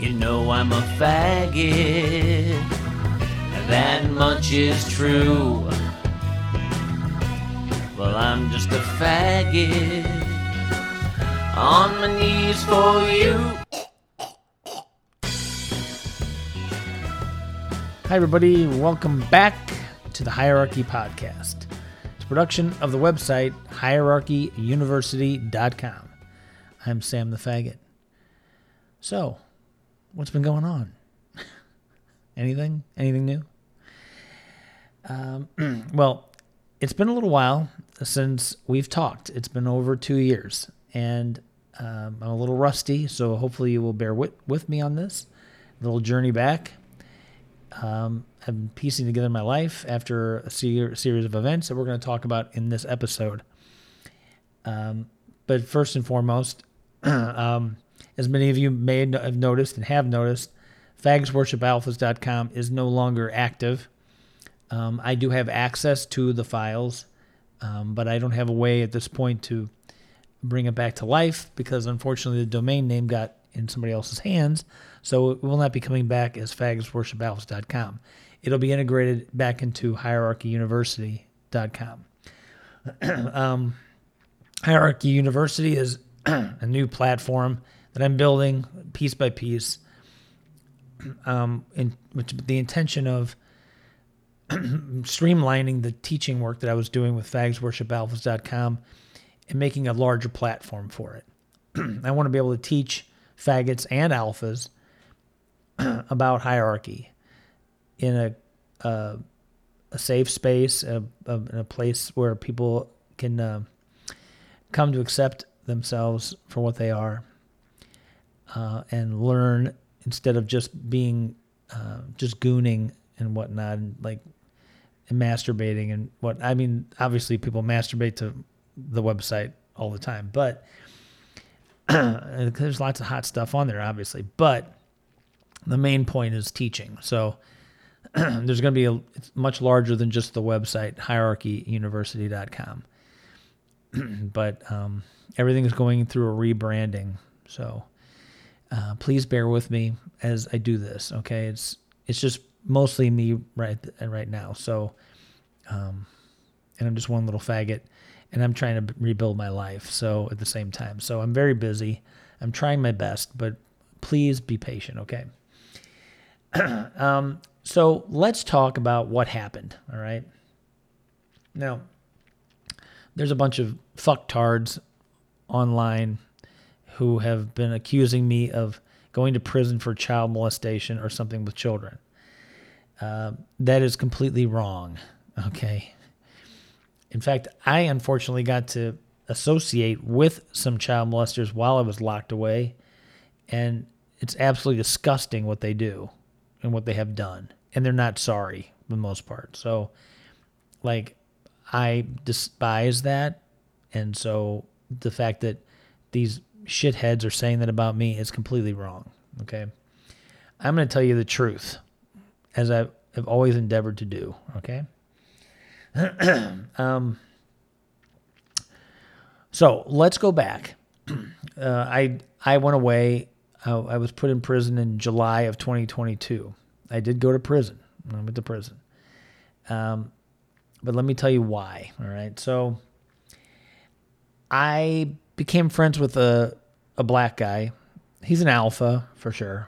You know I'm a faggot, that much is true. Well, I'm just a faggot, on my knees for you. Hi, everybody. Welcome back to the Hierarchy Podcast. It's a production of the website hierarchyuniversity.com. I'm Sam the Faggot. So, what's been going on? Anything new? Well, it's been a little while since we've talked. It's been over 2 years, and I'm a little rusty, so hopefully you will bear with me on this little journey back. I've been piecing together my life after a series of events that we're going to talk about in this episode. But first and foremost, as many of you may have noticed and have noticed, fagsworshipalphas.com is no longer active. I do have access to the files, but I don't have a way at this point to bring it back to life because, unfortunately, the domain name got in somebody else's hands, so it will not be coming back as fagsworshipalphas.com. It'll be integrated back into hierarchyuniversity.com. Hierarchy University is a new platform that I'm building piece by piece, with the intention of streamlining the teaching work that I was doing with fagsworshipalphas.com and making a larger platform for it. I want to be able to teach faggots and alphas about hierarchy in a safe space, in a place where people can come to accept themselves for what they are, and learn instead of just being just gooning and whatnot, and masturbating and what. I mean, obviously people masturbate to the website all the time, but there's lots of hot stuff on there, obviously. But the main point is teaching. So there's going to be it's much larger than just the website, hierarchyuniversity.com. But everything is going through a rebranding. So please bear with me as I do this, okay? It's just mostly me right now. So, and I'm just one little faggot, and I'm trying to rebuild my life. So at the same time, so I'm very busy. I'm trying my best, but please be patient, okay? So let's talk about what happened. All right. Now, there's a bunch of fucktards online who have been accusing me of going to prison for child molestation or something with children. That is completely wrong. Okay. In fact, I unfortunately got to associate with some child molesters while I was locked away, and it's absolutely disgusting what they do and what they have done, and they're not sorry for the most part. So, I despise that, and so the fact that these shitheads are saying that about me is completely wrong, okay? I'm going to tell you the truth, as I have always endeavored to do, okay? So let's go back. I went away. I was put in prison in July of 2022. I did go to prison. I went to prison. But let me tell you why, all right? So I became friends with a black guy. He's an alpha, for sure.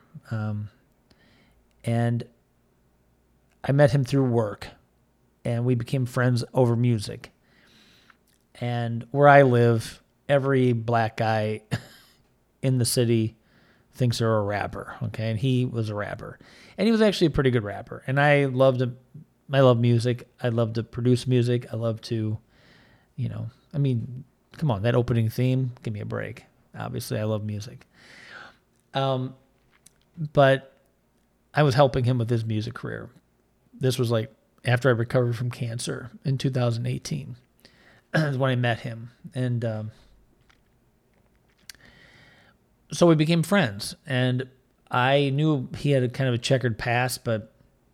And I met him through work, and we became friends over music. And where I live, every black guy in the city thinks they're a rapper, okay? And he was a rapper. And he was actually a pretty good rapper. And I loved him. I love music. I love to produce music. I love to, come on, that opening theme, give me a break. Obviously, I love music. But I was helping him with his music career. This was after I recovered from cancer in 2018. Is when I met him. And so we became friends. And I knew he had a kind of a checkered past, but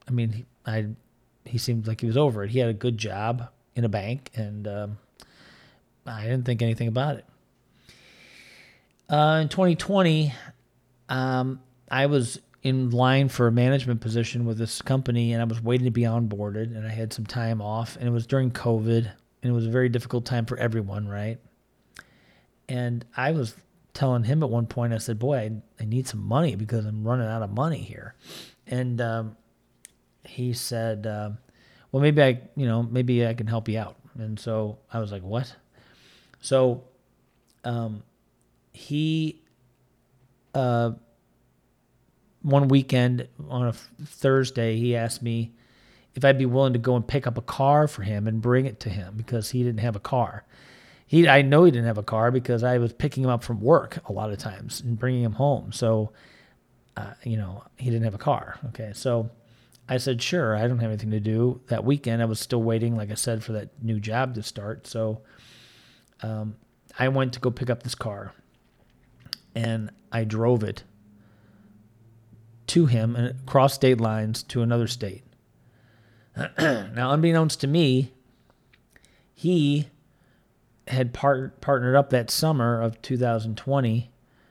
he seemed like he was over it. He had a good job in a bank, and I didn't think anything about it. In 2020, I was in line for a management position with this company, and I was waiting to be onboarded, and I had some time off, and it was during COVID, and it was a very difficult time for everyone, right? And I was telling him at one point, I said, boy, I need some money because I'm running out of money here. And he said, well, maybe I can help you out. And so I was like, what? So he, one weekend on a Thursday, he asked me if I'd be willing to go and pick up a car for him and bring it to him because he didn't have a car. I know he didn't have a car because I was picking him up from work a lot of times and bringing him home. So, he didn't have a car. Okay. So I said, sure, I don't have anything to do. That weekend, I was still waiting, like I said, for that new job to start. So I went to go pick up this car, and I drove it to him and across state lines to another state. Now, unbeknownst to me, he had partnered up that summer of 2020.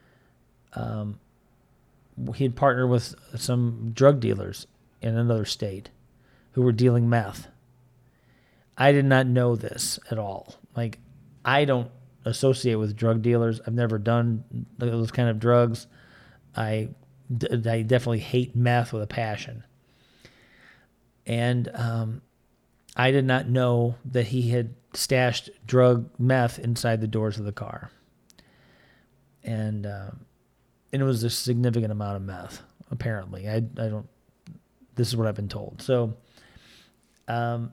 He had partnered with some drug dealers in another state who were dealing meth. I did not know this at all. Like, I don't associate with drug dealers. I've never done those kind of drugs. I definitely hate meth with a passion. And I did not know that he had stashed drug meth inside the doors of the car. And it was a significant amount of meth, apparently. This is what I've been told. So I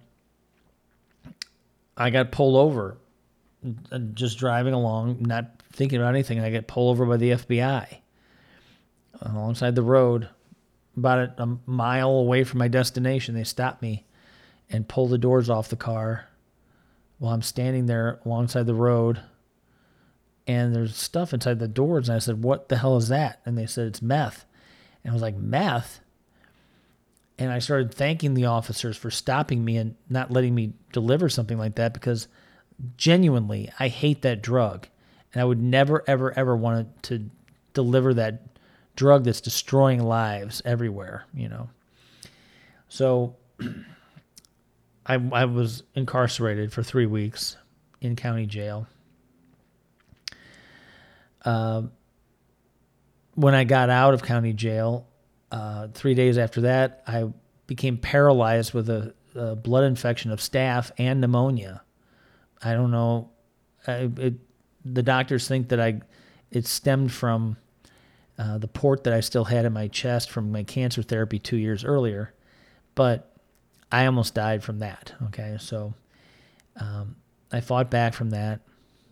got pulled over, just driving along, not thinking about anything. And I got pulled over by the FBI alongside the road, about a mile away from my destination. They stopped me and pulled the doors off the car while I'm standing there alongside the road. And there's stuff inside the doors. And I said, what the hell is that? And they said, it's meth. And I was like, meth? And I started thanking the officers for stopping me and not letting me deliver something like that, because genuinely, I hate that drug. And I would never, ever, ever want to deliver that drug that's destroying lives everywhere, So I was incarcerated for 3 weeks in county jail. When I got out of county jail, 3 days after that, I became paralyzed with a blood infection of staph and pneumonia. I don't know. The doctors think that it stemmed from the port that I still had in my chest from my cancer therapy 2 years earlier, but I almost died from that. Okay, so I fought back from that,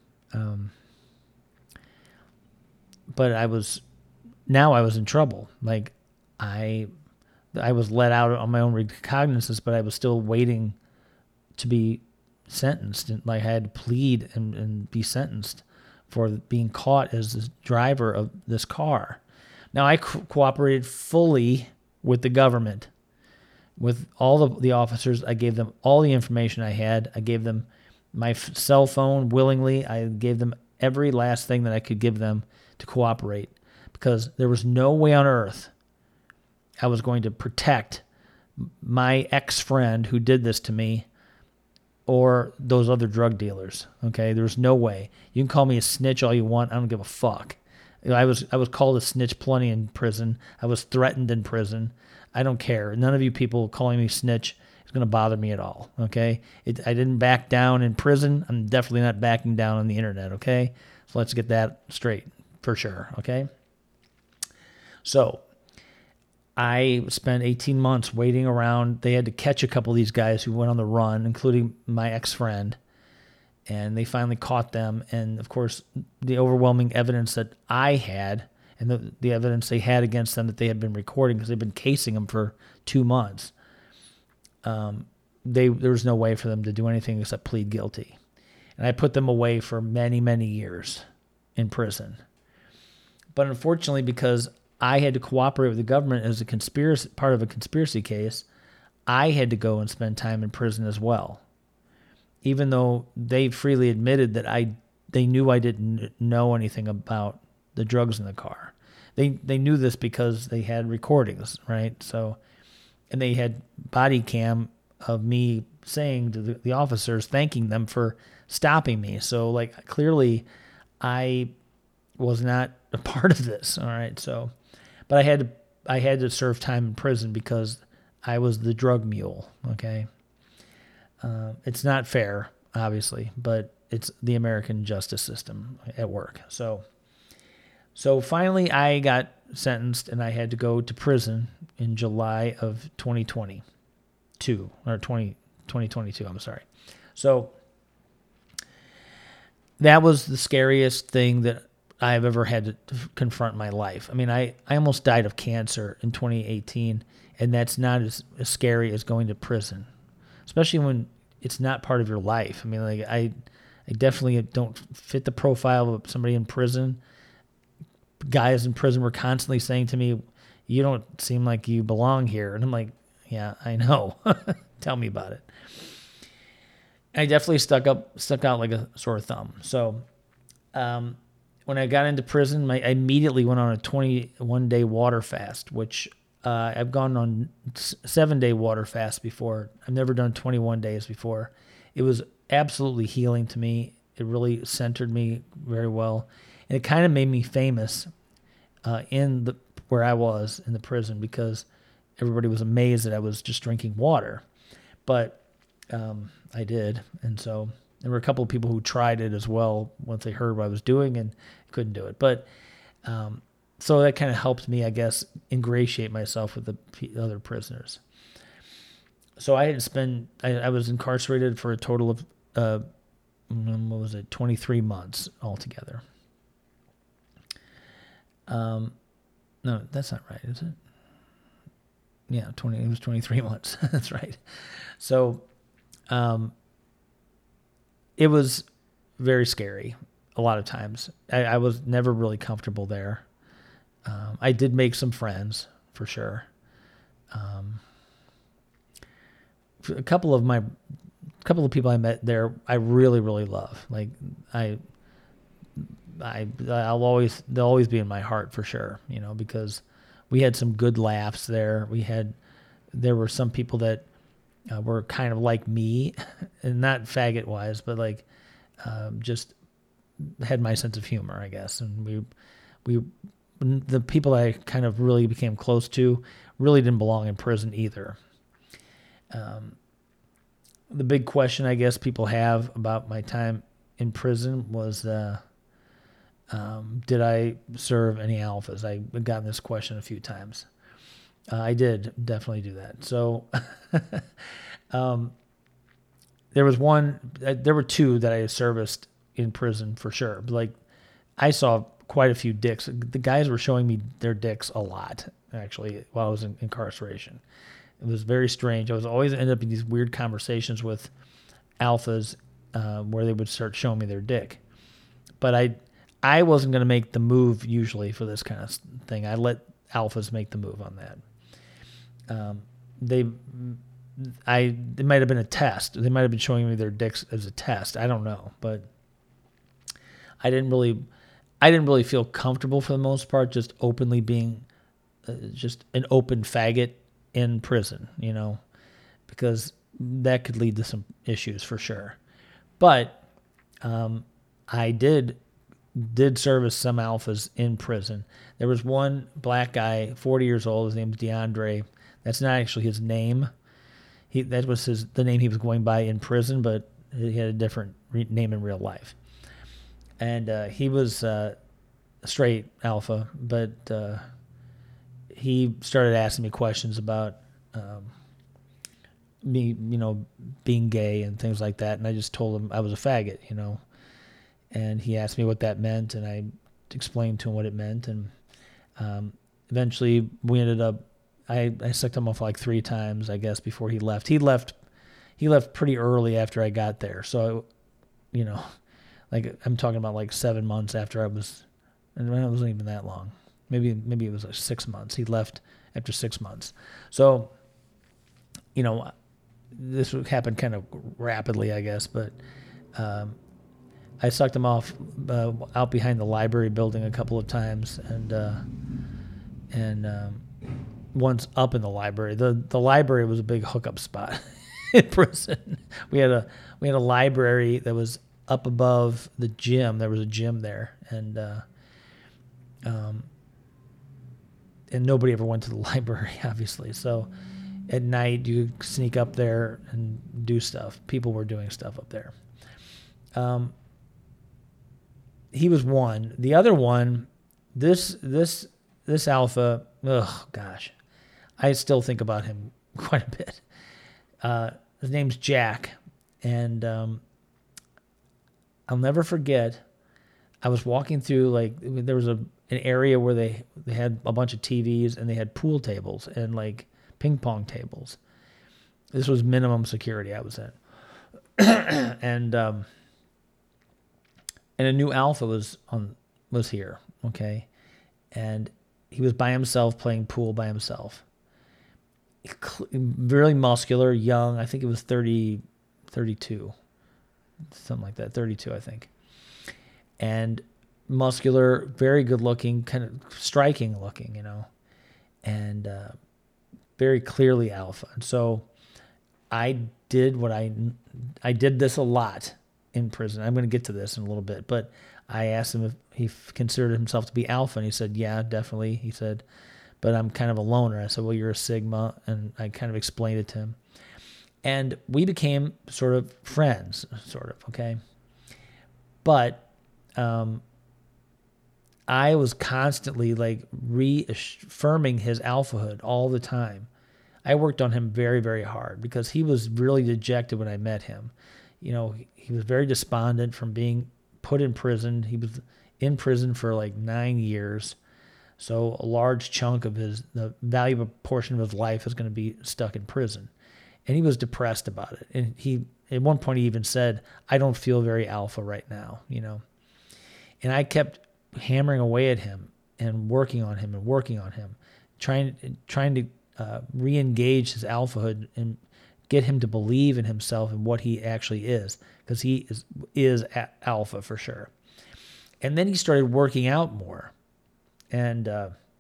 but I was in trouble. Like I was let out on my own recognizance, but I was still waiting to be sentenced, and like I had to plead and be sentenced for being caught as the driver of this car. Now, I cooperated fully with the government, with all the officers. I gave them all the information I had. I gave them my cell phone willingly. I gave them every last thing that I could give them to cooperate, because there was no way on earth I was going to protect my ex-friend who did this to me or those other drug dealers. Okay, there's no way. You can call me a snitch all you want. I don't give a fuck. I was called a snitch plenty in prison. I was threatened in prison. I don't care. None of you people calling me snitch is going to bother me at all. Okay, I didn't back down in prison. I'm definitely not backing down on the internet. Okay, so let's get that straight for sure. Okay, so I spent 18 months waiting around. They had to catch a couple of these guys who went on the run, including my ex-friend, and they finally caught them. And, of course, the overwhelming evidence that I had and the evidence they had against them that they had been recording, because they've been casing them for 2 months, there was no way for them to do anything except plead guilty. And I put them away for many, many years in prison. But unfortunately, because I had to cooperate with the government as part of a conspiracy case, I had to go and spend time in prison as well. Even though they freely admitted that they knew I didn't know anything about the drugs in the car. they knew this because they had recordings, right? So, and they had body cam of me saying to the officers, thanking them for stopping me. So like clearly I was not a part of this. All right. So, but I had to serve time in prison because I was the drug mule. Okay. It's not fair, obviously, but it's the American justice system at work. So finally I got sentenced and I had to go to prison in July of 2022 or 2022. I'm sorry. So that was the scariest thing that I've ever had to confront in my life. I mean, I almost died of cancer in 2018, and that's not as scary as going to prison, especially when it's not part of your life. I mean, like I definitely don't fit the profile of somebody in prison. Guys in prison were constantly saying to me, "You don't seem like you belong here," and I'm like, "Yeah, I know. Tell me about it." I definitely stuck out like a sore thumb. So when I got into prison, I immediately went on a 21-day water fast, which I've gone on 7-day water fast before. I've never done 21 days before. It was absolutely healing to me. It really centered me very well. And it kind of made me famous where I was in the prison because everybody was amazed that I was just drinking water. But I did. And so there were a couple of people who tried it as well once they heard what I was doing and couldn't do it. But so that kind of helped me, I guess, ingratiate myself with the other prisoners. So I was incarcerated for a total of, 23 months altogether. No, that's not right, is it? Yeah, it was 23 months. That's right. So it was very scary a lot of times. I was never really comfortable there. I did make some friends, for sure. A couple of people I met there, I really, really love. Like they'll always be in my heart for sure, because we had some good laughs there. There were some people that were kind of like me, and not faggot wise, but like just had my sense of humor, I guess. And the people I kind of really became close to really didn't belong in prison either. The big question I guess people have about my time in prison was, did I serve any alphas? I've gotten this question a few times. I did definitely do that. So there were two that I serviced in prison for sure. Like I saw quite a few dicks. The guys were showing me their dicks a lot, actually, while I was in incarceration. It was very strange. I was always end up in these weird conversations with alphas where they would start showing me their dick. But I wasn't going to make the move usually for this kind of thing. I let alphas make the move on that. It might have been a test. They might have been showing me their dicks as a test. I don't know, but I didn't really feel comfortable for the most part, just openly being just an open faggot in prison, because that could lead to some issues for sure. But I did service some alphas in prison. There was one black guy, 40 years old. His name's DeAndre. That's not actually his name. That was the name he was going by in prison, but he had a different name in real life. And he was a straight alpha, but he started asking me questions about me, being gay and things like that. And I just told him I was a faggot, And he asked me what that meant, and I explained to him what it meant. And eventually we ended up, I sucked him off like 3 times, I guess, before he left. He left pretty early after I got there. So, like I'm talking about like 7 months after I was, and it wasn't even that long. Maybe it was like 6 months. He left after 6 months. So, this happened kind of rapidly, I guess, but I sucked him off out behind the library building a couple of times, and and once up in the library. The library was a big hookup spot in prison. We had a library that was up above the gym. There was a gym there, and nobody ever went to the library, obviously. So at night you sneak up there and do stuff. People were doing stuff up there. He was one. The other one, this alpha, oh gosh, I still think about him quite a bit. His name's Jack, and I'll never forget. I was walking through, like, there was an area where they had a bunch of TVs and they had pool tables and like ping pong tables. This was minimum security I was in, and a new alpha was here, okay, and he was by himself playing pool by himself. Really muscular, young. I think it was 30, 32, something like that. 32, I think. And muscular, very good looking, kind of striking looking, you know, and very clearly alpha. And so I did I did this a lot in prison. I'm going to get to this in a little bit, but I asked him if he considered himself to be alpha, and he said, yeah, definitely. He said, but I'm kind of a loner. I said, well, you're a Sigma, and I kind of explained it to him. And we became sort of friends, okay? But I was constantly like reaffirming his alphahood all the time. I worked on him very, very hard because he was really dejected when I met him. You know, he was very despondent from being put in prison. He was in prison for like 9 years. So a large chunk of the valuable portion of his life is going to be stuck in prison. And he was depressed about it. And at one point he even said, I don't feel very alpha right now, you know. And I kept hammering away at him and working on him, trying to re-engage his alphahood and get him to believe in himself and what he actually is, because he is alpha for sure. And then he started working out more. And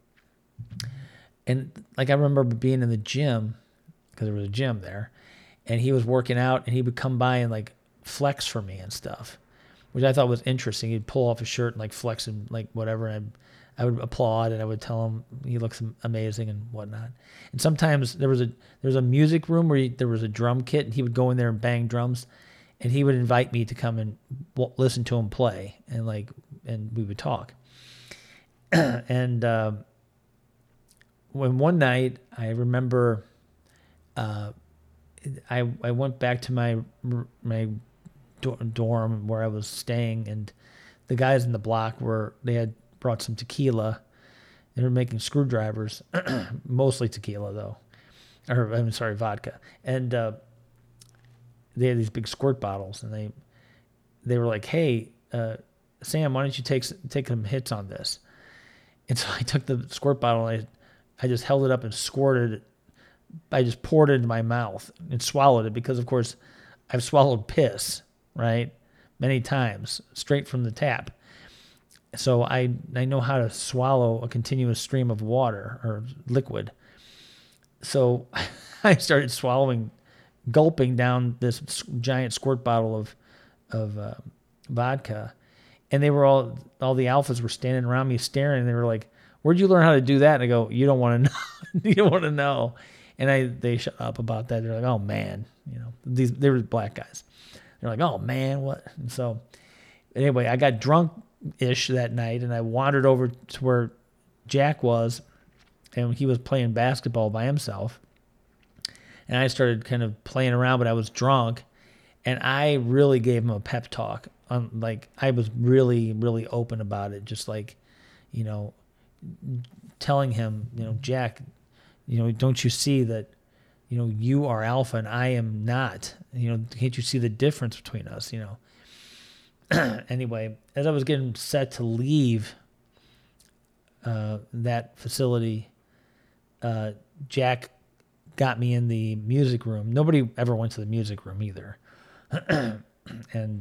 like I remember being in the gym, because there was a gym there, and he was working out, and he would come by and like flex for me and stuff, which I thought was interesting. He'd pull off his shirt and like flex and like whatever, and I would applaud, and I would tell him he looks amazing and whatnot. And sometimes there was a music room where there was a drum kit, and he would go in there and bang drums, and he would invite me to come and listen to him play, and we would talk. And when one night I remember, I went back to my dorm where I was staying, and the guys in the block they had brought some tequila. They were making screwdrivers, mostly tequila though, vodka. And they had these big squirt bottles, and they were like, "Hey, Sam, why don't you take some hits on this?" And so I took the squirt bottle and I just held it up and squirted it. I just poured it into my mouth and swallowed it because, of course, I've swallowed piss, right, many times, straight from the tap. So I know how to swallow a continuous stream of water or liquid. So I started gulping down this giant squirt bottle of vodka. And they were all the alphas were standing around me staring, and they were like, "Where'd you learn how to do that?" And I go, "You don't want to know." You don't want to know. And they shut up about that. They're like, "Oh man," you know, they were black guys. They're like, "Oh man, what?" And so anyway, I got drunk-ish that night, and I wandered over to where Jack was, and he was playing basketball by himself. And I started kind of playing around, but I was drunk, and I really gave him a pep talk. Like I was really, really open about it, just like, you know, telling him, you know, Jack, you know, don't you see that, you know, you are alpha and I am not, you know, can't you see the difference between us, you know? Anyway, as I was getting set to leave that facility, Jack got me in the music room. Nobody ever went to the music room either. And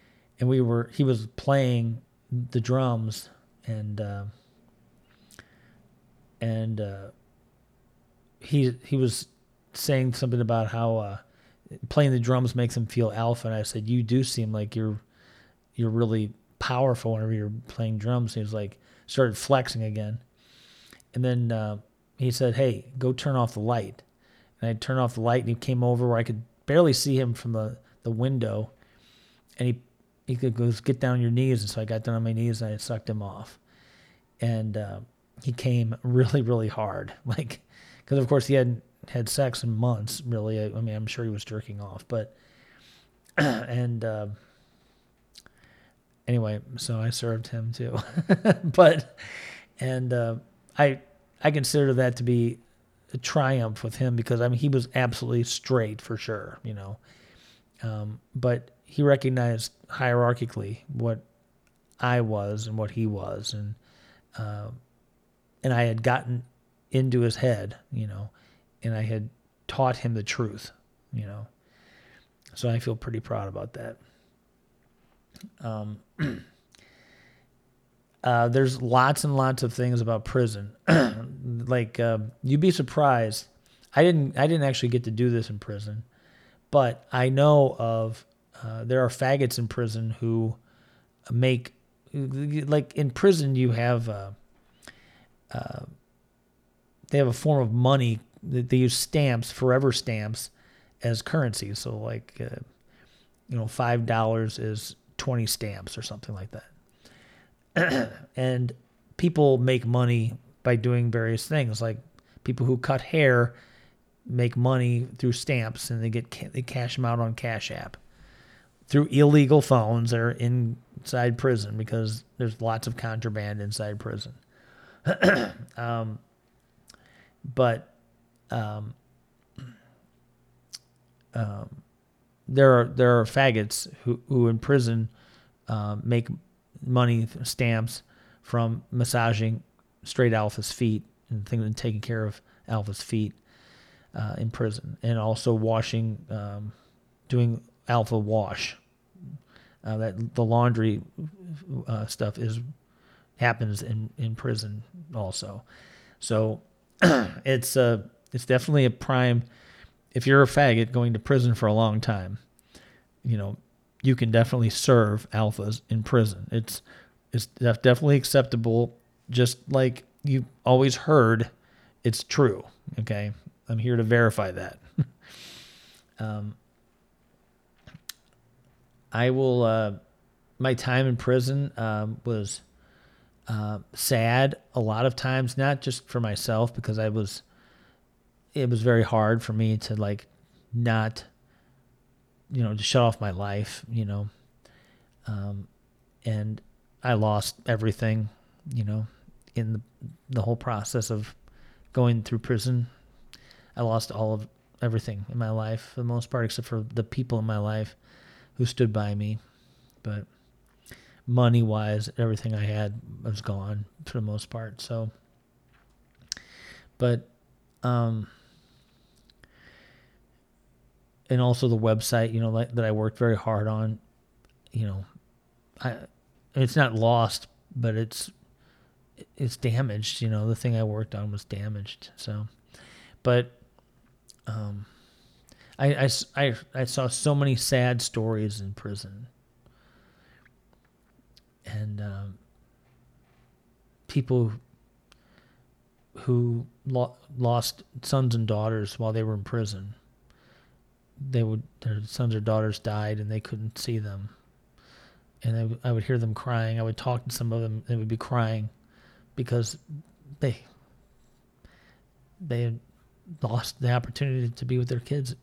he was playing the drums, and and he was saying something about how playing the drums makes him feel alpha. And I said, you do seem like you're really powerful whenever you're playing drums. He was like, started flexing again. And then he said, hey, go turn off the light. And I turned off the light, and he came over where I could barely see him from the window. And he goes, get down on your knees. And so I got down on my knees, and I sucked him off. And he came really, really hard. Like, because of course he hadn't had sex in months, really. I mean, I'm sure he was jerking off. But, and anyway, so I served him too. But, and I consider that to be a triumph with him, because I mean, he was absolutely straight for sure, you know. But he recognized hierarchically what I was and what he was, and I had gotten into his head, you know, and I had taught him the truth, you know. So I feel pretty proud about that. There's lots and lots of things about prison. Like, you'd be surprised. I didn't actually get to do this in prison, but I know of, there are faggots in prison who make, like in prison you have, they have a form of money that they use stamps, forever stamps, as currency. So like, $5 is 20 stamps or something like that. And people make money by doing various things. Like people who cut hair make money through stamps, and they cash them out on Cash App through illegal phones that are inside prison, because there's lots of contraband inside prison. There are faggots who in prison make money stamps from massaging straight alpha's feet and taking care of alpha's feet in prison, and also washing, doing alpha wash. That the laundry stuff happens in prison also. So it's definitely a prime. If you're a faggot going to prison for a long time, you know, you can definitely serve alphas in prison. It's definitely acceptable, just like you've always heard it's true, okay? I'm here to verify that. I will, my time in prison was sad a lot of times, not just for myself, because it was very hard for me to like not, to shut off my life, and I lost everything, in the whole process of going through prison. I lost everything in my life for the most part, except for the people in my life who stood by me. But money-wise, everything I had was gone for the most part. So, but, and also the website, that I worked very hard on, it's not lost, but it's damaged. The thing I worked on was damaged. So, but I saw so many sad stories in prison, and people who lost sons and daughters while they were in prison. Their sons or daughters died, and they couldn't see them. And I would hear them crying. I would talk to some of them, and they would be crying because they had lost the opportunity to be with their kids,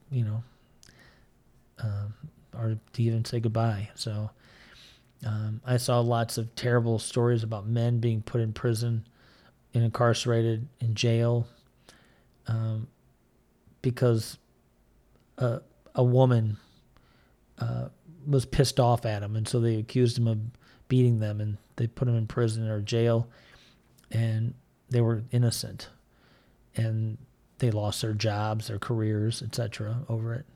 or to even say goodbye. So I saw lots of terrible stories about men being put in prison and incarcerated in jail because a woman was pissed off at him, and so they accused him of beating them, and they put him in prison or jail, and they were innocent, and they lost their jobs, their careers, etc. over it.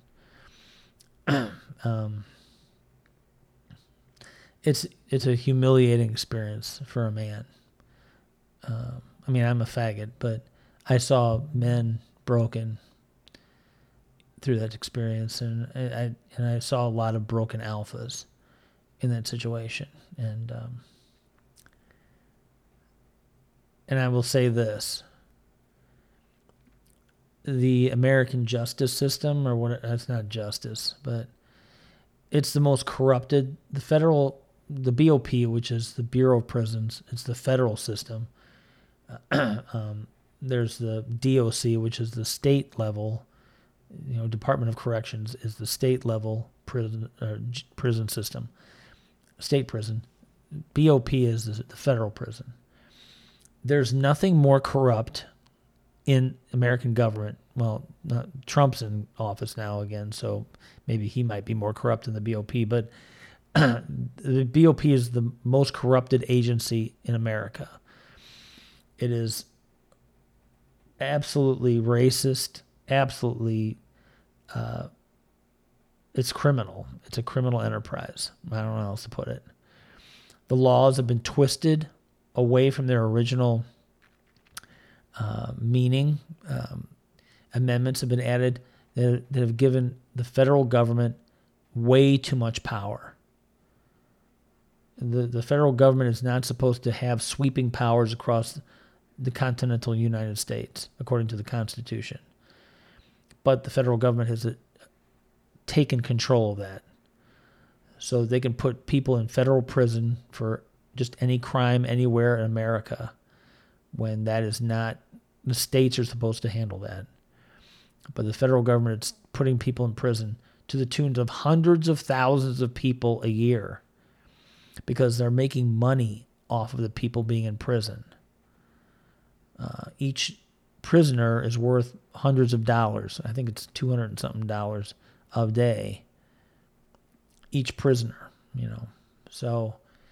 It's a humiliating experience for a man. I mean, I'm a faggot, but I saw men broken through that experience, and I saw a lot of broken alphas in that situation, and I will say this: the American justice system, or what? That's not justice, but it's the most corrupted. The BOP, which is the Bureau of Prisons, it's the federal system. There's the DOC, which is the state level. Department of Corrections is the state level prison system, state prison. BOP is the federal prison. There's nothing more corrupt in American government. Well, Trump's in office now again, so maybe he might be more corrupt than the BOP, but the BOP is the most corrupted agency in America. It is absolutely racist, absolutely, it's criminal. It's a criminal enterprise. I don't know how else to put it. The laws have been twisted away from their original meaning. Amendments have been added that have given the federal government way too much power. The federal government is not supposed to have sweeping powers across the continental United States, according to the Constitution. But the federal government has taken control of that. So they can put people in federal prison for just any crime anywhere in America, when that is not, the states are supposed to handle that. But the federal government is putting people in prison to the tunes of hundreds of thousands of people a year because they're making money off of the people being in prison. Each prisoner is worth hundreds of dollars. I think it's $200 and something a day. Each prisoner, So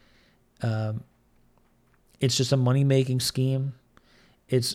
it's just a money-making scheme. It's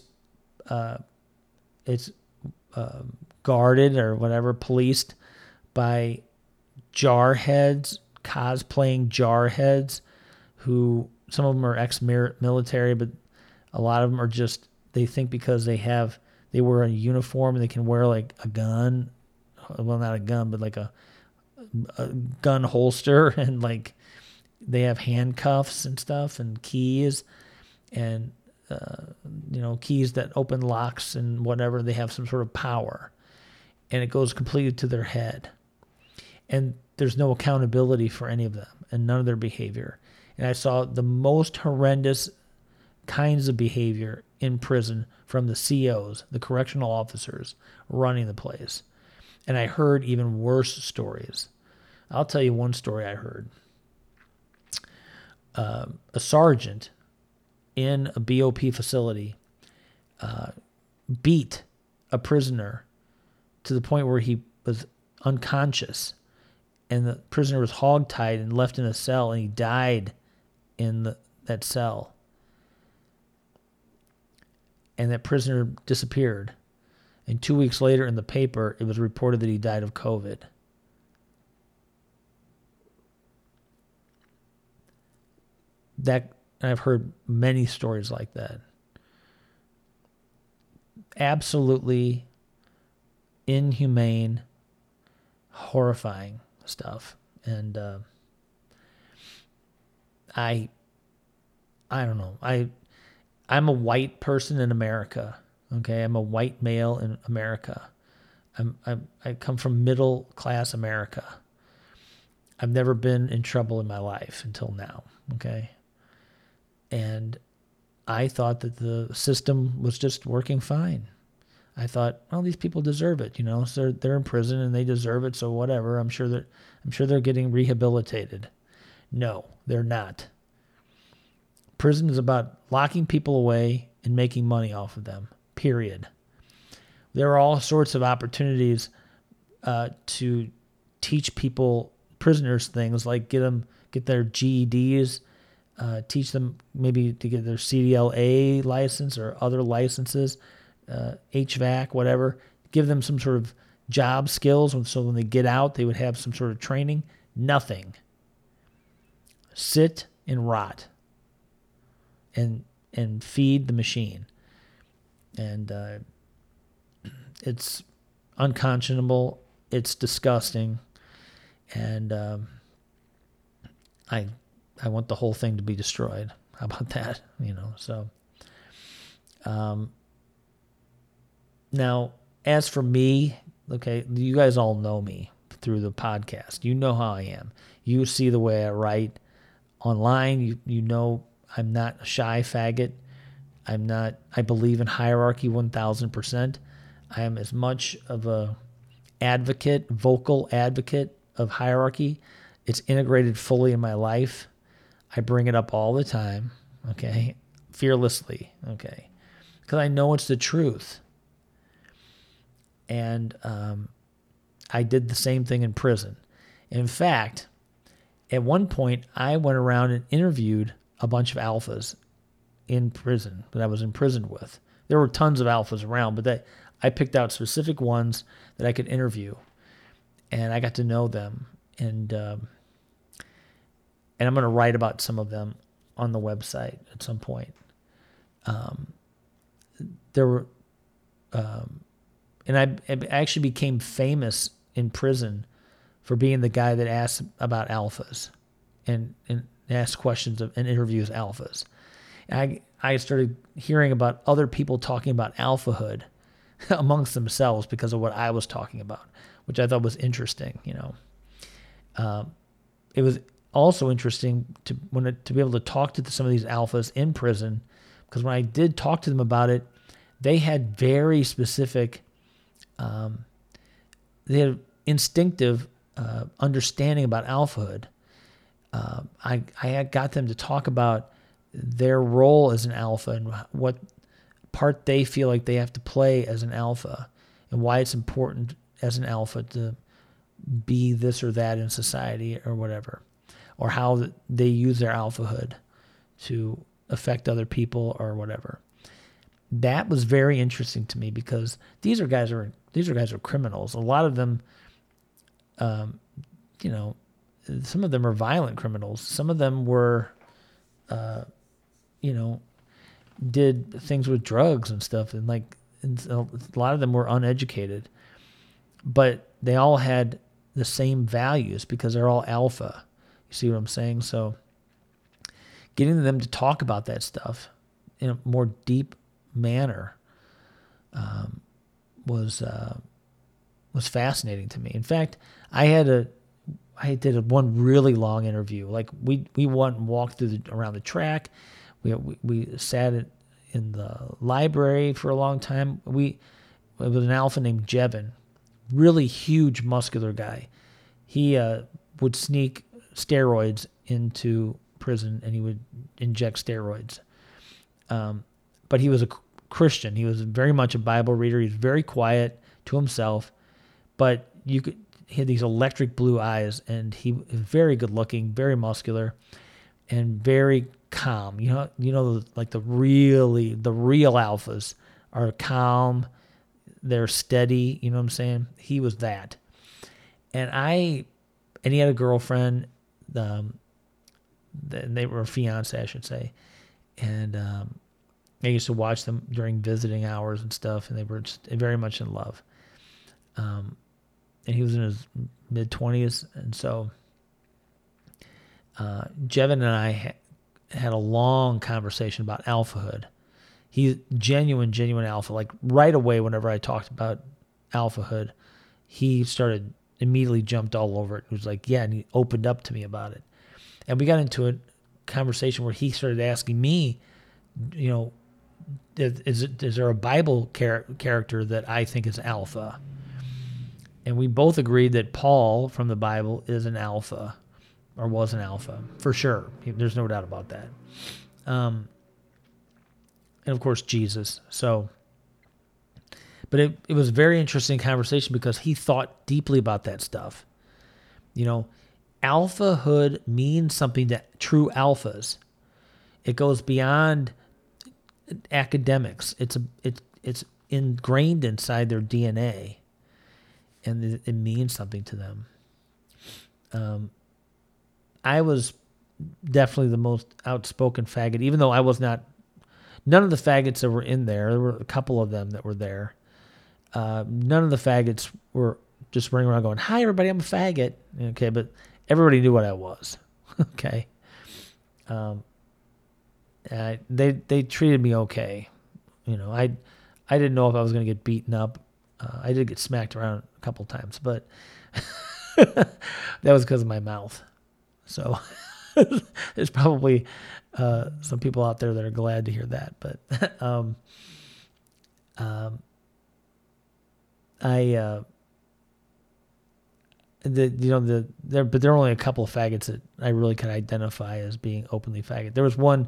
guarded or whatever, policed by jarheads, cosplaying jarheads, who some of them are ex-military, but a lot of them are just, they think because they wear a uniform and they can wear like a gun, well, not a gun, but like a gun holster, and like they have handcuffs and stuff and keys and keys that open locks and whatever. They have some sort of power, and it goes completely to their head, and there's no accountability for any of them and none of their behavior. And I saw the most horrendous kinds of behavior in prison from the COs, the correctional officers running the place. And I heard even worse stories. I'll tell you one story I heard. A sergeant in a BOP facility beat a prisoner to the point where he was unconscious, and the prisoner was hogtied and left in a cell, and he died in that cell. And that prisoner disappeared. And 2 weeks later in the paper, it was reported that he died of COVID. I've heard many stories like that. Absolutely inhumane, horrifying stuff. And I don't know. I'm a white person in America. Okay, I'm a white male in America. I come from middle class America. I've never been in trouble in my life until now. Okay, and I thought that the system was just working fine. I thought, well, these people deserve it, So they're in prison and they deserve it. So whatever. I'm sure they're getting rehabilitated. No, they're not. Prison is about locking people away and making money off of them. Period. There are all sorts of opportunities to teach prisoners things like get their GEDs, teach them maybe to get their CDLA license or other licenses, HVAC, whatever. Give them some sort of job skills, so when they get out, they would have some sort of training. Nothing. Sit and rot. And and feed the machine. And it's unconscionable. It's disgusting. And I want the whole thing to be destroyed. How about that? So now, as for me, okay, you guys all know me through the podcast. You know how I am. You see the way I write online. You know I'm not a shy faggot. I believe in hierarchy 1,000%. I am as much of a vocal advocate of hierarchy. It's integrated fully in my life. I bring it up all the time, okay? Fearlessly, okay? Because I know it's the truth. And I did the same thing in prison. In fact, at one point, I went around and interviewed a bunch of alphas in prison that I was imprisoned with. There were tons of alphas around, but I picked out specific ones that I could interview, and I got to know them. And I'm going to write about some of them on the website at some point. There were, and I actually became famous in prison for being the guy that asked about alphas and asked questions and interviews alphas. And I started hearing about other people talking about alphahood amongst themselves because of what I was talking about, which I thought was interesting. It was also interesting to be able to talk to some of these alphas in prison, because when I did talk to them about it, they had very specific, they had instinctive understanding about alphahood. I got them to talk about their role as an alpha and what part they feel like they have to play as an alpha, and why it's important as an alpha to be this or that in society or whatever, or how they use their alphahood to affect other people or whatever. That was very interesting to me, because these guys are criminals. A lot of them, some of them are violent criminals. Some of them were, did things with drugs and stuff, and a lot of them were uneducated, but they all had the same values because they're all alpha. You see what I'm saying? So getting them to talk about that stuff in a more deep manner was fascinating to me. In fact, I did one really long interview. Like we went and walked around the track. We sat in the library for a long time. It was an alpha named Jevin, really huge, muscular guy. He would sneak steroids into prison, and he would inject steroids. But he was a Christian. He was very much a Bible reader. He was very quiet to himself, but he had these electric blue eyes, and he was very good looking, very muscular, and very calm. Like the real alphas are calm. They're steady. You know what I'm saying? He was that. And he had a girlfriend, they were a fiance, I should say. And I used to watch them during visiting hours and stuff, and they were just very much in love. And he was in his mid-20s, and so Jevin and I had a long conversation about alphahood. He's genuine alpha. Like right away, whenever I talked about alphahood, he immediately jumped all over it. He was like, yeah, and he opened up to me about it. And we got into a conversation where he started asking me, is there a Bible character that I think is alpha? And we both agreed that Paul from the Bible is an alpha, or was an alpha, for sure. There's no doubt about that. And of course, Jesus. So, but it was a very interesting conversation because he thought deeply about that stuff. Alphahood means something to true alphas. It goes beyond academics. It's ingrained inside their DNA, and it means something to them. I was definitely the most outspoken faggot, even though I was not None of the faggots that were in there were a couple of them that were there. None of the faggots were just running around going, "Hi, everybody, I'm a faggot." Okay, but everybody knew what I was. Okay. They treated me okay. I didn't know if I was going to get beaten up. I did get smacked around a couple times, but that was because of my mouth. So there's probably some people out there that are glad to hear that. But there are only a couple of faggots that I really could identify as being openly faggot. There was one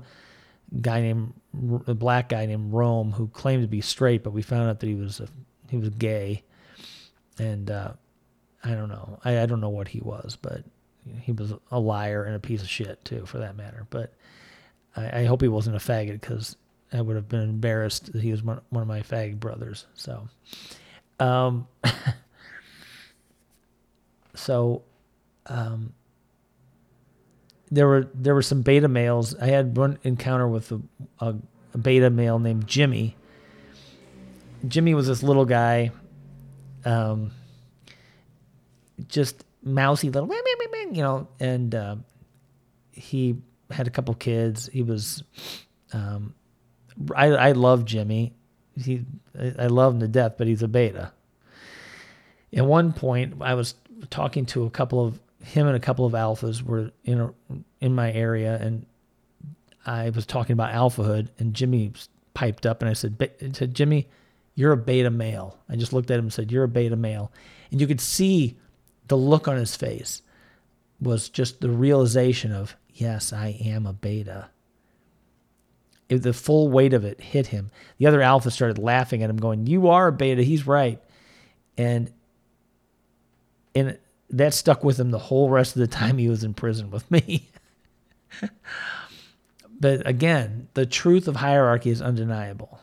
a black guy named Rome who claimed to be straight, but we found out that he was gay, and I don't know. I don't know what he was, but he was a liar and a piece of shit too, for that matter. But I hope he wasn't a faggot, because I would have been embarrassed that he was one of my fag brothers. So, there were some beta males. I had one encounter with a beta male named Jimmy. Jimmy was this little guy, just mousy little, and he had a couple kids. He was, I love Jimmy. I love him to death, but he's a beta. At one point, I was talking to him and a couple of alphas were in my area, and I was talking about alphahood, and Jimmy piped up, and I said, "Jimmy, you're a beta male." I just looked at him and said, "You're a beta male." And you could see the look on his face was just the realization of, yes, I am a beta. The full weight of it hit him. The other alpha started laughing at him, going, "You are a beta. He's right." And that stuck with him the whole rest of the time he was in prison with me. But again, the truth of hierarchy is undeniable,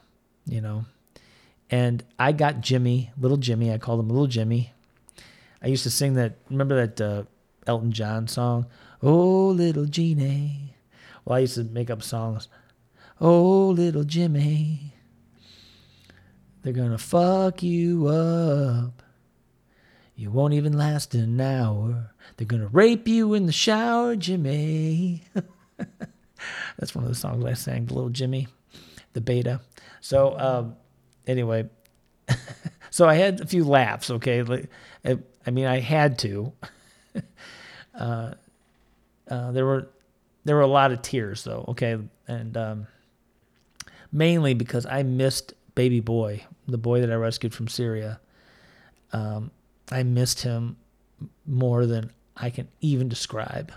And I got Jimmy, little Jimmy. I called him Little Jimmy. I used to sing that. Remember that Elton John song? "Oh, little Jeannie." Well, I used to make up songs. "Oh, little Jimmy, they're gonna fuck you up. You won't even last an hour. They're gonna rape you in the shower, Jimmy." That's one of the songs I sang, the Little Jimmy, the beta. So anyway, so I had a few laughs. Okay, I had to. There were a lot of tears though. Okay, and mainly because I missed baby boy, the boy that I rescued from Syria. I missed him more than I can even describe,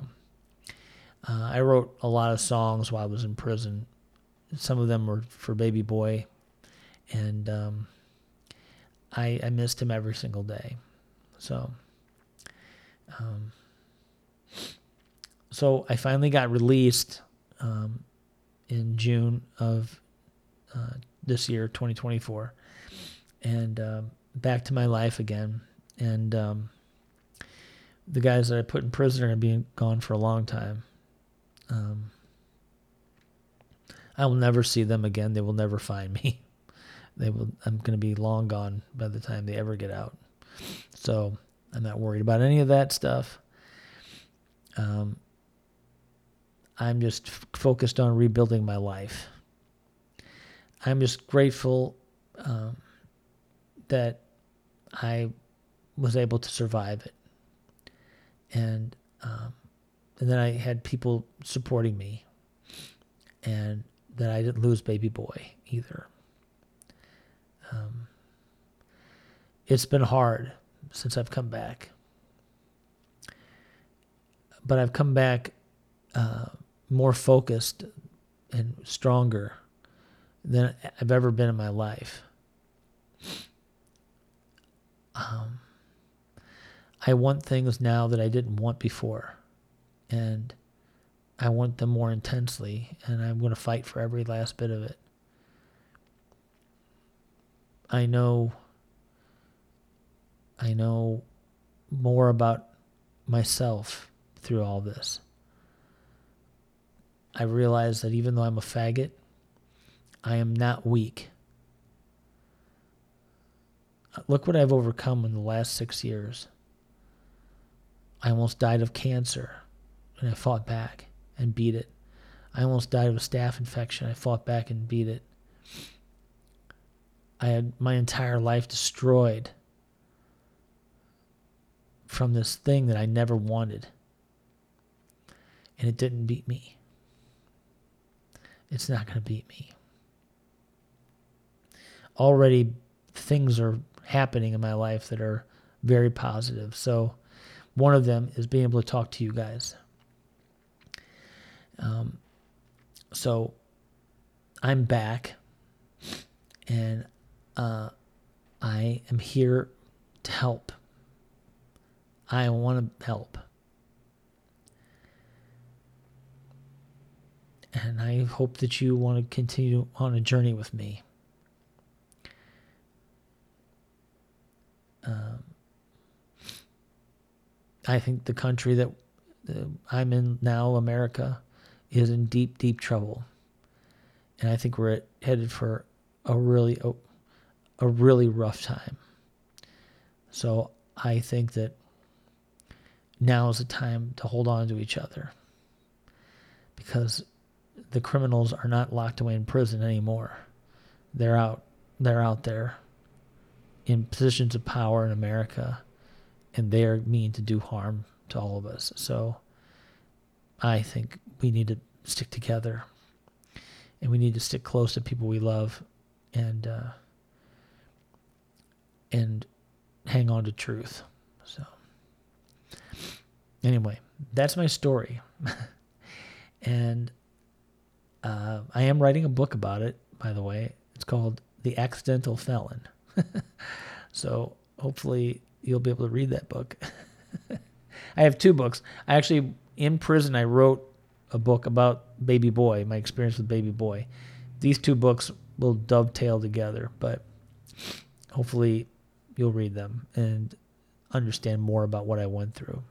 I wrote a lot of songs while I was in prison. Some of them were for baby boy, and I missed him every single day. So I finally got released in June of this year, 2024, and back to my life again. And the guys that I put in prison are going to be gone for a long time. I will never see them again. They will never find me. I'm going to be long gone by the time they ever get out. So I'm not worried about any of that stuff. I'm just focused on rebuilding my life. I'm just grateful that I was able to survive it. And then I had people supporting me, and that I didn't lose baby boy either. It's been hard since I've come back, but I've come back more focused and stronger than I've ever been in my life. I want things now that I didn't want before, and I want them more intensely, and I'm going to fight for every last bit of it. I know more about myself through all this. I realize that even though I'm a faggot, I am not weak. Look what I've overcome in the last 6 years. I almost died of cancer, and I fought back and beat it. I almost died of a staph infection. I fought back and beat it. I had my entire life destroyed from this thing that I never wanted. And it didn't beat me. It's not going to beat me. Already things are happening in my life that are very positive. So one of them is being able to talk to you guys. So I'm back, and I am here to help. I want to help. And I hope that you want to continue on a journey with me. I think the country that I'm in now, America, is in deep, deep trouble. And I think we're headed for a really rough time. So I think that now is the time to hold on to each other, because the criminals are not locked away in prison anymore. They're out there in positions of power in America, and they mean to do harm to all of us. So I think we need to stick together, and we need to stick close to people we love, and hang on to truth. So anyway, that's my story. And I am writing a book about it, by the way. It's called The Accidental Felon. So hopefully you'll be able to read that book. I have 2 books. I actually, in prison, I wrote a book about Baby Boy, my experience with Baby Boy. These 2 books will dovetail together, but hopefully you'll read them and understand more about what I went through.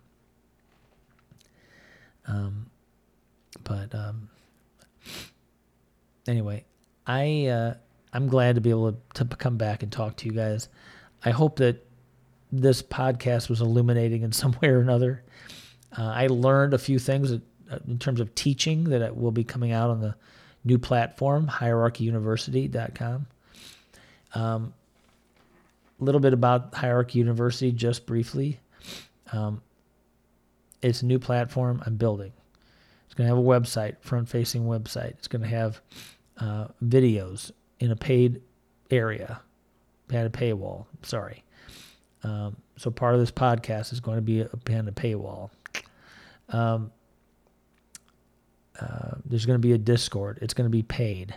Anyway, I'm glad to be able to come back and talk to you guys. I hope that this podcast was illuminating in some way or another. I learned a few things in terms of teaching that will be coming out on the new platform, hierarchyuniversity.com. A little bit about Hierarchy University, just briefly. It's a new platform I'm building. It's going to have a website, front-facing website. It's going to have videos in a paid area, behind a paywall. Sorry. So part of this podcast is going to be behind a paywall. There's going to be a Discord. It's going to be paid.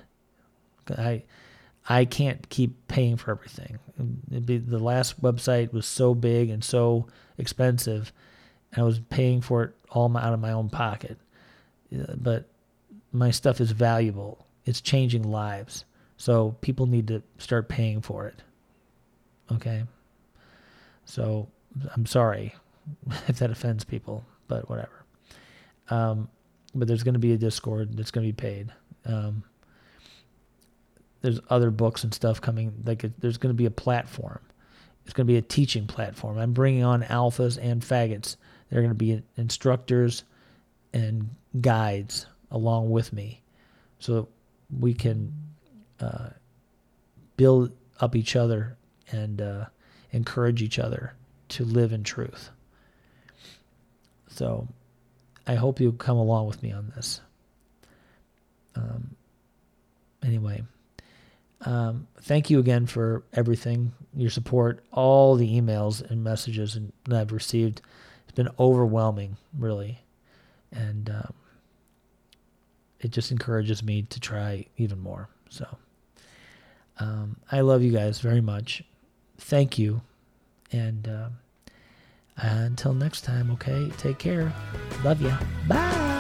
I can't keep paying for everything. The last website was so big and so expensive, and I was paying for it all out of my own pocket. But my stuff is valuable. It's changing lives. So people need to start paying for it. Okay? So I'm sorry if that offends people, but whatever. But there's going to be a Discord that's going to be paid. There's other books and stuff coming. There's going to be a platform. It's going to be a teaching platform. I'm bringing on alphas and faggots. They're going to be instructors and guides along with me, so we can build up each other and encourage each other to live in truth. So I hope you come along with me on this. Anyway, thank you again for everything, your support, all the emails and messages that I've received. It's been overwhelming, really. And it just encourages me to try even more. So I love you guys very much. Thank you. And until next time, okay? Take care. Love ya. Bye.